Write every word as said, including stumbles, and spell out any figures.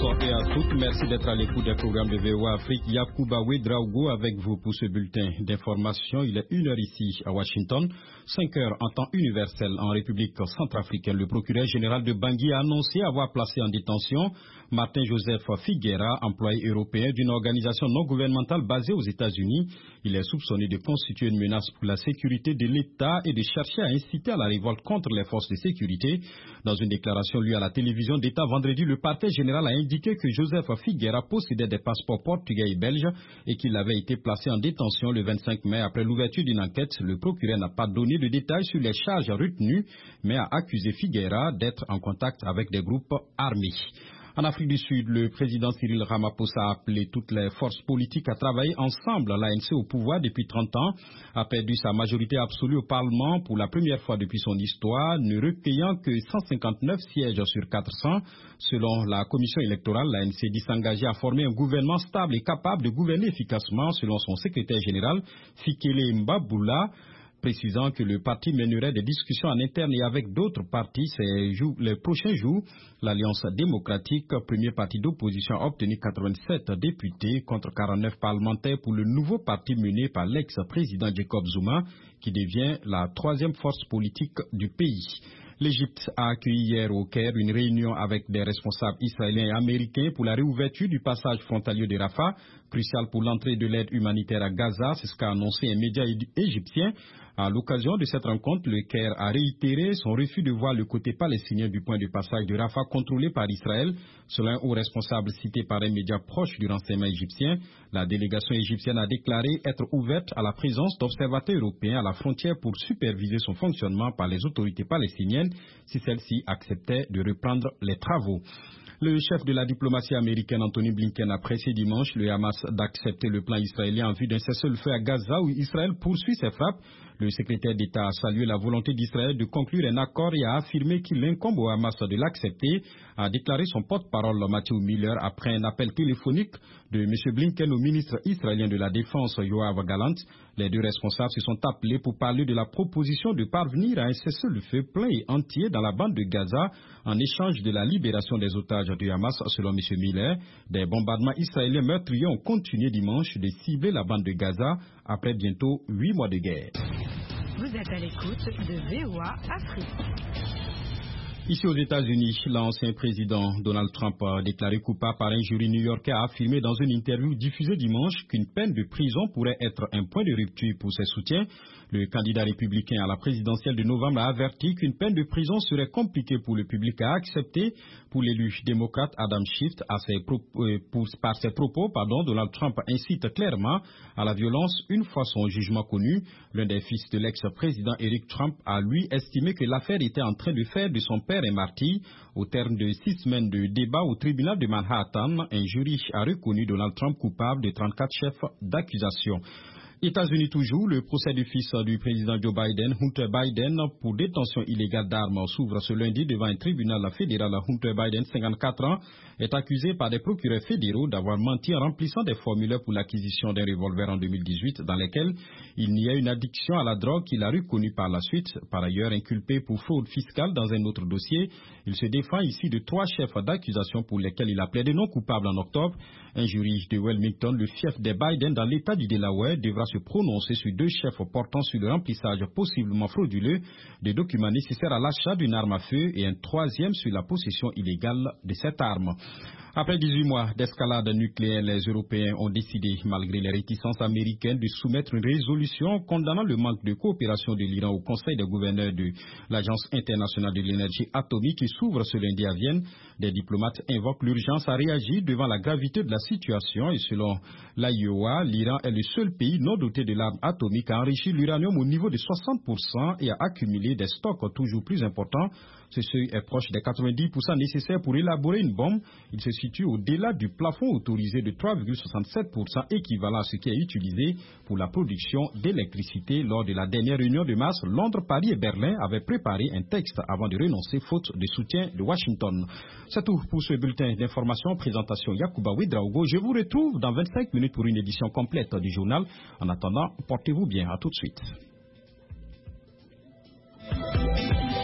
bonsoir et à toutes. Merci d'être à l'écoute des programmes de V O A Afrique. Yacouba Ouedraogo avec vous pour ce bulletin d'information. Il est une heure ici à Washington, cinq heures en temps universel en République centrafricaine. Le procureur général de Bangui a annoncé avoir placé en détention Martin Joseph Figuera, employé européen d'une organisation non gouvernementale basée aux États-Unis. Il est soupçonné de constituer une menace pour la sécurité de l'État et de chercher à inciter à la révolte contre les forces de sécurité. Dans une déclaration lue à la télévision d'État vendredi, le parquet général a indiqué que Joseph Figuera possédait des passeports portugais et belges et qu'il avait été placé en détention le vingt-cinq mai après l'ouverture d'une enquête. Le procureur n'a pas donné de détails sur les charges retenues, mais a accusé Figuera d'être en contact avec des groupes armés. En Afrique du Sud, le président Cyril Ramaphosa a appelé toutes les forces politiques à travailler ensemble. L'A N C au pouvoir depuis trente ans a perdu sa majorité absolue au Parlement pour la première fois depuis son histoire, ne recueillant que cent cinquante-neuf sièges sur quatre cents. Selon la commission électorale, l'A N C dit s'engager à former un gouvernement stable et capable de gouverner efficacement, selon son secrétaire général, Fikele Mbaboula, précisant que le parti mènerait des discussions en interne et avec d'autres partis ces jours, les prochains jours. L'Alliance démocratique, premier parti d'opposition, a obtenu quatre-vingt-sept députés contre quarante-neuf parlementaires pour le nouveau parti mené par l'ex-président Jacob Zuma, qui devient la troisième force politique du pays. L'Égypte a accueilli hier au Caire une réunion avec des responsables israéliens et américains pour la réouverture du passage frontalier de Rafah, crucial pour l'entrée de l'aide humanitaire à Gaza. C'est ce qu'a annoncé un média égyptien. À l'occasion de cette rencontre, le Caire a réitéré son refus de voir le côté palestinien du point de passage de Rafah contrôlé par Israël. Selon un haut responsable cité par un média proche du renseignement égyptien, la délégation égyptienne a déclaré être ouverte à la présence d'observateurs européens à la frontière pour superviser son fonctionnement par les autorités palestiniennes si celles-ci acceptaient de reprendre les travaux. Le chef de la diplomatie américaine, Anthony Blinken, a pressé dimanche le Hamas d'accepter le plan israélien en vue d'un cessez-le-feu à Gaza où Israël poursuit ses frappes. Le secrétaire d'État a salué la volonté d'Israël de conclure un accord et a affirmé qu'il incombe au Hamas de l'accepter, a déclaré son porte-parole Matthew Miller après un appel téléphonique de M. Blinken au ministre israélien de la Défense Yoav Gallant. Les deux responsables se sont appelés pour parler de la proposition de parvenir à un cessez-le-feu plein et entier dans la bande de Gaza en échange de la libération des otages du Hamas. Selon M. Miller, des bombardements israéliens meurtriers ont continué dimanche de cibler la bande de Gaza après bientôt huit mois de guerre. Vous êtes à l'écoute de V O A Afrique. Ici aux États-Unis, l'ancien président Donald Trump, déclaré coupable par un jury new-yorkais, a affirmé dans une interview diffusée dimanche qu'une peine de prison pourrait être un point de rupture pour ses soutiens. Le candidat républicain à la présidentielle de novembre a averti qu'une peine de prison serait compliquée pour le public à accepter. Pour l'élu démocrate Adam Schiff, à ses propos, euh, pour, par ses propos, pardon, Donald Trump incite clairement à la violence une fois son jugement connu. L'un des fils de l'ex-président Eric Trump a lui estimé que l'affaire était en train de faire de son père un martyr. Au terme de six semaines de débat au tribunal de Manhattan, un jury a reconnu Donald Trump coupable de trente-quatre chefs d'accusation. États-Unis toujours, le procès du fils du président Joe Biden, Hunter Biden, pour détention illégale d'armes s'ouvre ce lundi devant un tribunal fédéral. Hunter Biden, cinquante-quatre ans, est accusé par des procureurs fédéraux d'avoir menti en remplissant des formulaires pour l'acquisition d'un revolver en deux mille dix-huit dans lesquels il n'y a une addiction à la drogue qu'il a reconnue par la suite. Par ailleurs, inculpé pour fraude fiscale dans un autre dossier, il se défend ici de trois chefs d'accusation pour lesquels il a plaidé non coupable en octobre. Un jury de Wilmington, le fief des Biden dans l'État du Delaware, devra se prononcer sur deux chefs portant sur le remplissage possiblement frauduleux des documents nécessaires à l'achat d'une arme à feu et un troisième sur la possession illégale de cette arme. Après dix-huit mois d'escalade nucléaire, les Européens ont décidé, malgré les réticences américaines, de soumettre une résolution condamnant le manque de coopération de l'Iran au Conseil des gouverneurs de l'Agence internationale de l'énergie atomique qui s'ouvre ce lundi à Vienne. Des diplomates invoquent l'urgence à réagir devant la gravité de la situation et selon l'A I O A, l'Iran est le seul pays non doté de l'arme atomique à enrichir l'uranium au niveau de soixante pour cent et à accumuler des stocks toujours plus importants. Ce seuil est proche des quatre-vingt-dix pour cent nécessaires pour élaborer une bombe. Il se situe au-delà du plafond autorisé de trois virgule soixante-sept pour cent équivalent à ce qui est utilisé pour la production d'électricité. Lors de la dernière réunion de mars, Londres, Paris et Berlin avaient préparé un texte avant de renoncer faute de soutien de Washington. C'est tout pour ce bulletin d'information. Présentation Yacouba Ouedraogo. Je vous retrouve dans vingt-cinq minutes pour une édition complète du journal. En attendant, portez-vous bien. À tout de suite.